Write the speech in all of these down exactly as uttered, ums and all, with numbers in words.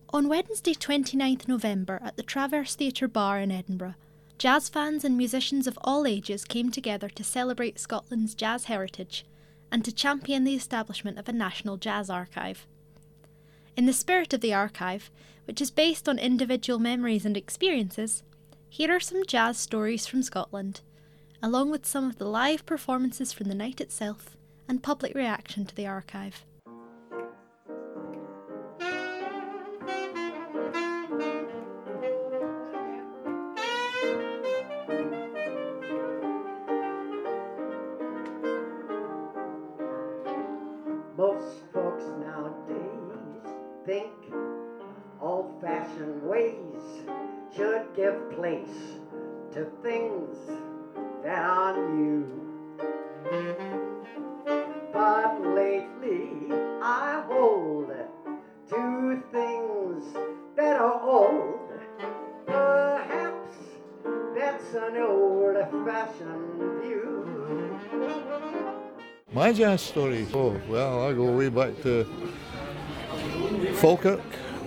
On Wednesday twenty-ninth November at the Traverse Theatre Bar in Edinburgh, jazz fans and musicians of all ages came together to celebrate Scotland's jazz heritage and to champion the establishment of a national jazz archive. In the spirit of the archive, which is based on individual memories and experiences, here are some jazz stories from Scotland, along with some of the live performances from the night itself and public reaction to the archive. Most folks nowadays think old-fashioned ways should give place to things that are new. But lately I hold to things that are old. Perhaps that's an old-fashioned view. My jazz story? Oh, well, I go way back to Falkirk,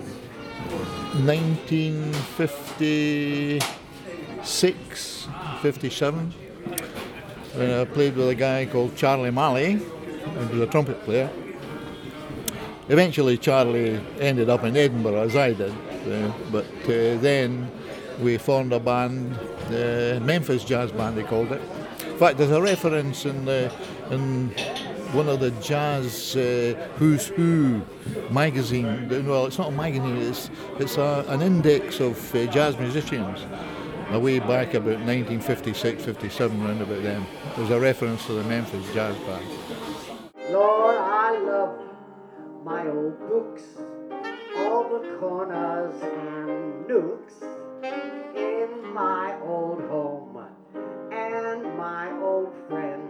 nineteen fifty-six, fifty-seven, when I played with a guy called Charlie Malley, who was a trumpet player. Eventually Charlie ended up in Edinburgh, as I did, uh, but uh, then we formed a band, the Memphis Jazz Band they called it. In fact, there's a reference in the in one of the jazz uh, Who's Who magazine. Well, it's not a magazine, it's, it's a, an index of uh, jazz musicians. Way back about nineteen fifty-six, fifty-seven, round about then. There's a reference to the Memphis Jazz Band. Lord, I love my old books, all the corners and nooks in my old home and my old friends.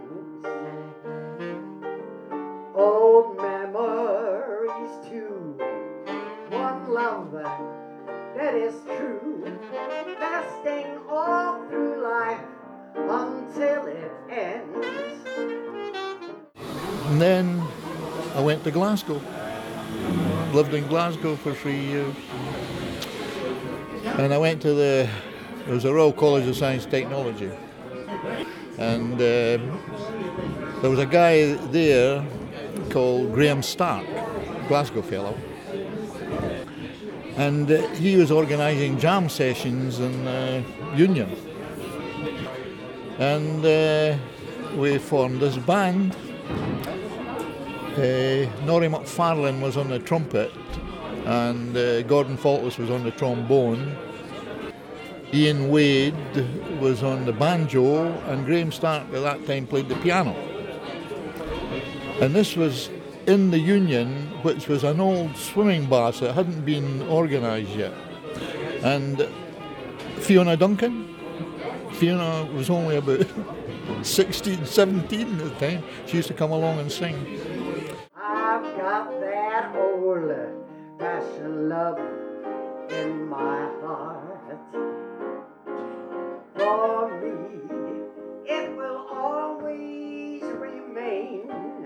Old memories too, one love that is true, lasting all through life until it ends. And then I went to Glasgow, lived in Glasgow for three years. And I went to the, it was the Royal College of Science and Technology. And uh, there was a guy there called Graham Stark, Glasgow fellow. And uh, he was organising jam sessions in uh, Union. And uh, we formed this band. Uh, Norrie McFarlane was on the trumpet and uh, Gordon Faultless was on the trombone. Ian Wade was on the banjo and Graham Stark at that time played the piano. And this was in the Union, which was an old swimming bath that hadn't been organised yet. And Fiona Duncan, Fiona was only about sixteen, seventeen at the time. She used to come along and sing. I've got that old-fashioned love in my heart. For me, it will always remain.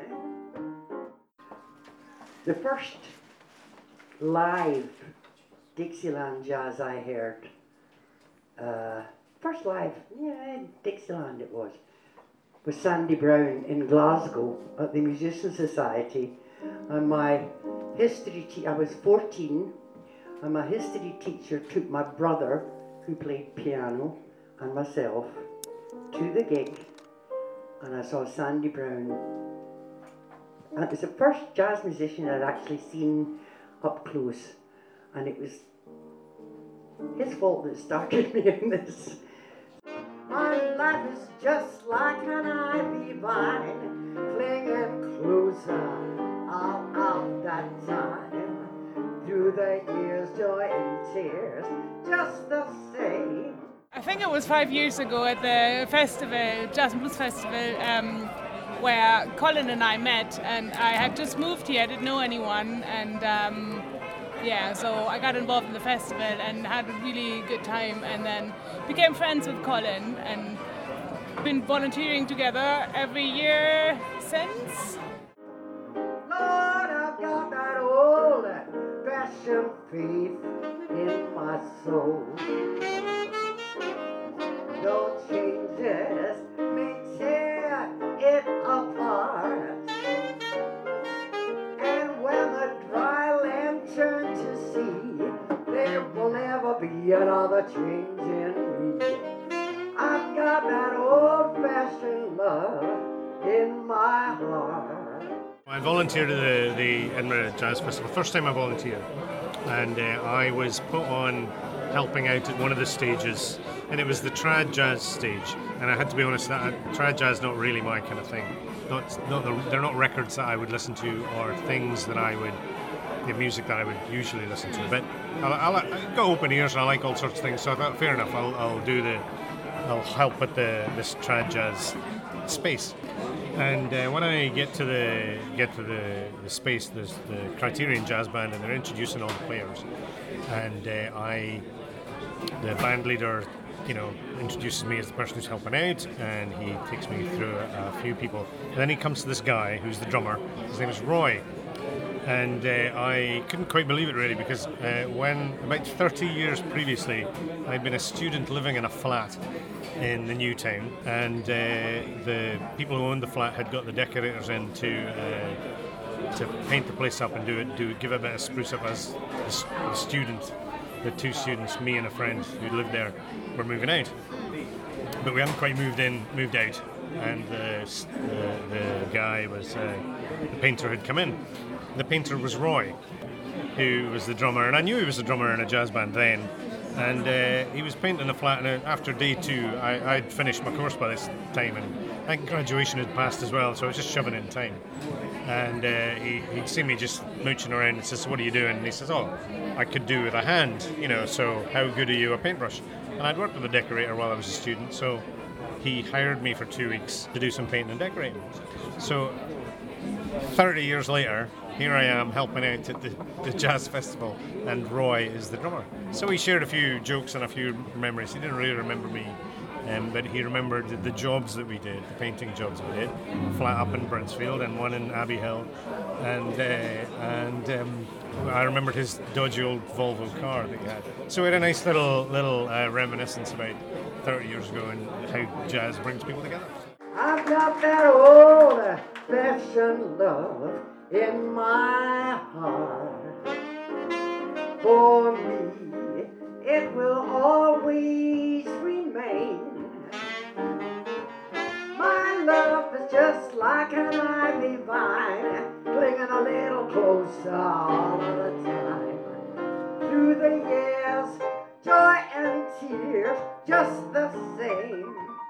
The first live Dixieland jazz I heard, uh, first live, yeah, Dixieland it was, was Sandy Brown in Glasgow at the Musician Society. And my history teacher, I was fourteen, and my history teacher took my brother, who played piano, and myself to the gig, and I saw Sandy Brown. And it was the first jazz musician I'd actually seen up close, and it was his fault that started me in this. My life is just like an ivy vine, clinging closer all of that time. Through the years, joy and tears, just the same. I think it was five years ago at the festival, Jazz and Blues Festival, um, where Colin and I met, and I had just moved here, I didn't know anyone, and um, yeah, so I got involved in the festival and had a really good time, and then became friends with Colin and been volunteering together every year since. Lord, I've got that old old-fashioned faith in my soul. No changes may tear it apart. And when the dry land turns to sea, there will never be another change in me. I've got that old-fashioned love in my heart. I volunteered at the, the Edinburgh Jazz Festival, first time I volunteered, and uh, I was put on helping out at one of the stages, and it was the trad jazz stage, and I had to be honest, that trad jazz is not really my kind of thing. Not, not the, they're not records that I would listen to or things that I would, the music that I would usually listen to, but I'll, I'll, I've got open ears and I like all sorts of things, so I thought fair enough, I'll, I'll do the, I'll help with the this trad jazz space. And uh, when I get to the get to the, the space, there's the Criterion Jazz Band, and they're introducing all the players. And uh, I, the band leader, you know, introduces me as the person who's helping out, and he takes me through a, a few people. And then he comes to this guy who's the drummer. His name is Roy. And uh, I couldn't quite believe it really, because uh, when about thirty years previously, I'd been a student living in a flat in the new town, and uh, the people who owned the flat had got the decorators in to uh, to paint the place up and do it, do give it a bit of spruce up as the, the student, the two students, me and a friend who lived there, were moving out, but we hadn't quite moved in, moved out, and the the, the guy was uh, the painter had come in. The painter was Roy, who was the drummer, and I knew he was the drummer in a jazz band then. And uh, he was painting the flat, and after day two, I, I'd finished my course by this time, and I think graduation had passed as well, so I was just shoving in time. And uh, he, he'd seen me just mooching around and says, "What are you doing?" And he says, "Oh, I could do with a hand, you know, so how good are you a paintbrush?" And I'd worked with a decorator while I was a student, so he hired me for two weeks to do some painting and decorating. So thirty years later, here I am helping out at the, the jazz festival, and Roy is the drummer. So we shared a few jokes and a few memories. He didn't really remember me, um, but he remembered the, the jobs that we did, the painting jobs we did, flat up in Brinsfield and one in Abbey Hill, and uh, and um, I remembered his dodgy old Volvo car that he had. So we had a nice little little uh, reminiscence about thirty years ago and how jazz brings people together. I've got that old-fashioned love in my heart. For me, it will always remain. My love is just like an ivy vine, clinging a little closer all of the time. Through the years, joy and tears, just the same.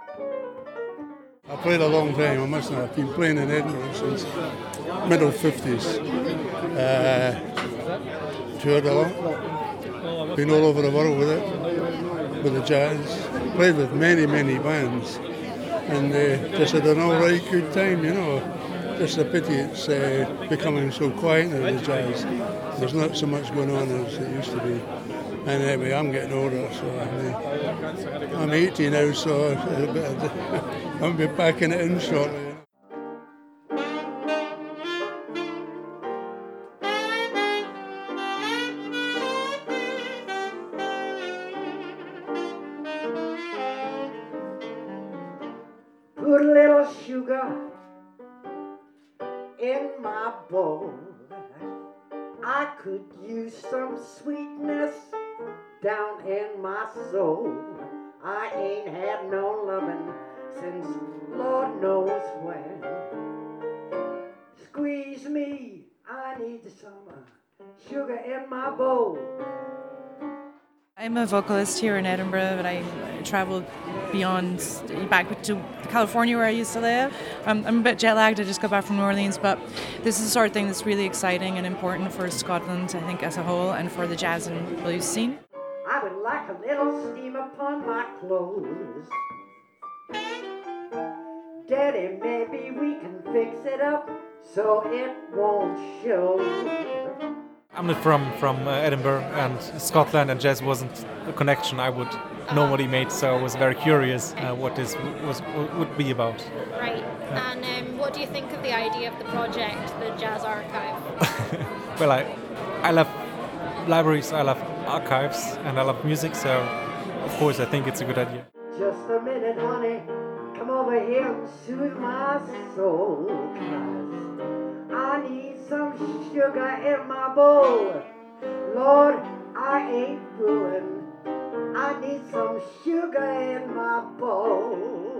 I played a long time, I must have been playing in Edinburgh since middle fifties. Uh, toured a lot, been all over the world with it, with the jazz. Played with many, many bands, and uh, just had an alright good time, you know. Just a pity it's uh, becoming so quiet now, the jazz. There's not so much going on as it used to be. And anyway, I'm getting older, so I'm, uh, I'm eighty now, so a bit of, I'll be packing it in shortly. Put a little sugar in my bowl. I could use some sweetness down in my soul. I ain't had no loving since Lord knows when. Squeeze me, I need some sugar in my bowl. I'm a vocalist here in Edinburgh, but I travelled beyond, back to California where I used to live. Um, I'm a bit jet lagged, I just got back from New Orleans, but this is the sort of thing that's really exciting and important for Scotland, I think, as a whole, and for the jazz and blues scene. I would like a little steam upon my clothes. Daddy, maybe we can fix it up so it won't show. I'm not from from uh, Edinburgh, and Scotland and jazz wasn't a connection I would normally make, so I was very curious uh, what this w- was w- would be about. Right, yeah. And um, what do you think of the idea of the project, the Jazz Archive? Well, I I love libraries, I love archives, and I love music, so of course I think it's a good idea. Just a minute, honey, come over here and soothe my soul, 'cause I need some sugar in my bowl. Lord, I ain't fooling. I need some sugar in my bowl.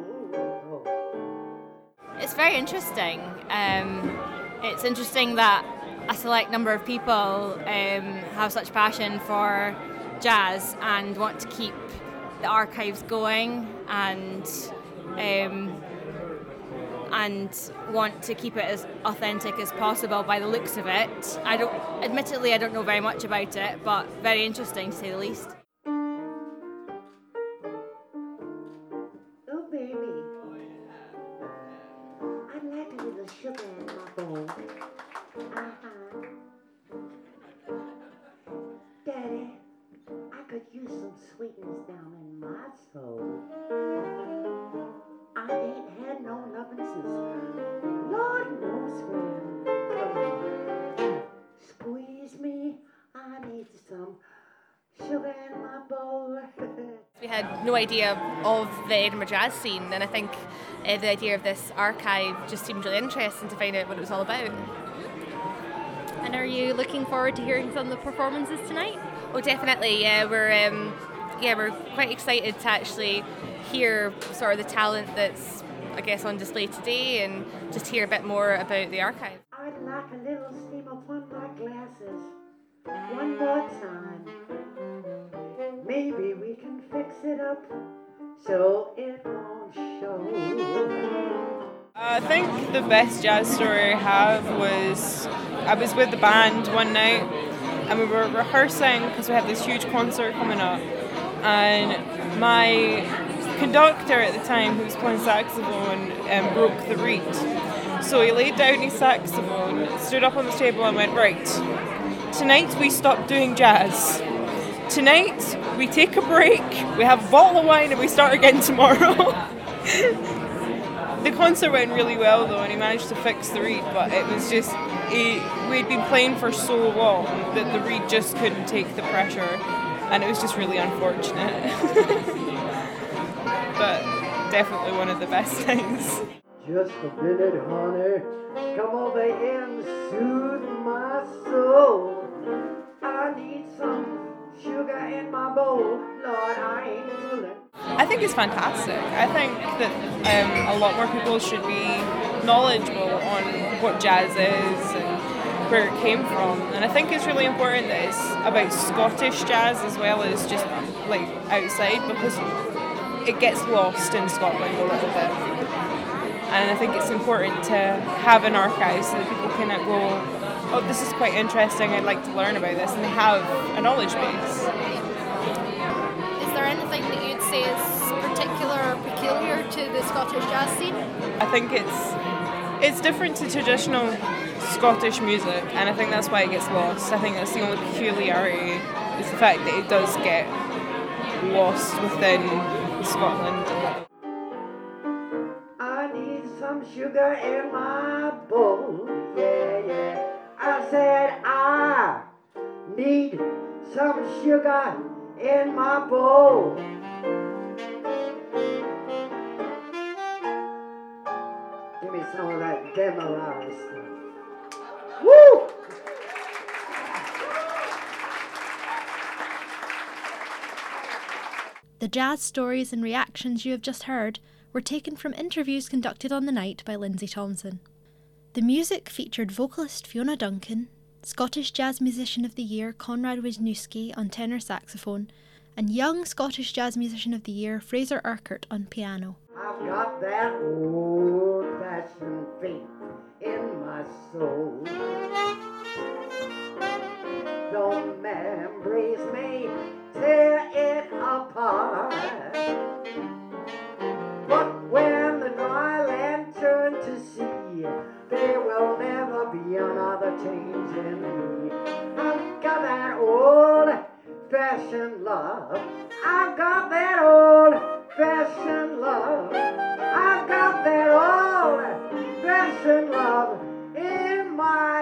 It's very interesting. Um, it's interesting that a select number of people um, have such passion for jazz and want to keep the archives going and um, and want to keep it as authentic as possible by the looks of it. I don't, admittedly, I don't know very much about it, but very interesting to say the least. Oh, baby, I'd like a little sugar in my bowl. Uh-huh. Daddy, I could use some sweetness down in my soul. I ain't had no loving since Lord knows when. Come on, squeeze me, I need some sugar in my bowl. We had no idea of the Edinburgh jazz scene, and I think uh, the idea of this archive just seemed really interesting to find out what it was all about. And are you looking forward to hearing some of the performances tonight? Oh, definitely. Yeah, we're um, yeah we're quite excited to actually hear sort of the talent that's, I guess, on display today, and just hear a bit more about the archive. I'd like a little steam upon my glasses one more time. Maybe we can fix it up so it won't show. I think the best jazz story I have was I was with the band one night and we were rehearsing because we had this huge concert coming up, and my conductor at the time, who was playing saxophone, um, broke the reed. So he laid down his saxophone, stood up on the table and went, right, tonight we stop doing jazz. Tonight we take a break, we have a bottle of wine and we start again tomorrow. The concert went really well though, and he managed to fix the reed, but it was just, he, we'd been playing for so long that the reed just couldn't take the pressure, and it was just really unfortunate. But definitely one of the best things. Just a minute, honey, come over here and soothe my soul. I need some sugar in my bowl, Lord, I ain't fooling. I think it's fantastic. I think that um, a lot more people should be knowledgeable on what jazz is and where it came from. And I think it's really important that it's about Scottish jazz as well as just like outside, because it gets lost in Scotland a little bit. And I think it's important to have an archive so that people can go, oh, this is quite interesting, I'd like to learn about this, and they have a knowledge base. Is there anything that you'd say is particular or peculiar to the Scottish jazz scene? I think it's it's different to traditional Scottish music, and I think that's why it gets lost. I think that's the only peculiarity, is the fact that it does get lost within Scotland. I need some sugar in my bowl, yeah, yeah. I said I need some sugar in my bowl. Give me some of that Demerara stuff. Woo! The jazz stories and reactions you have just heard were taken from interviews conducted on the night by Lindsay Thompson. The music featured vocalist Fiona Duncan, Scottish Jazz Musician of the Year Conrad Wisniewski on tenor saxophone, and Young Scottish Jazz Musician of the Year Fraser Urquhart on piano. I've got that old-fashioned faith in my soul. The memories may tear it apart, but when the dry land turns to sea, there will never be another change in me. I've got that old-fashioned love. I've got that old-fashioned love. I've got that old-fashioned love in my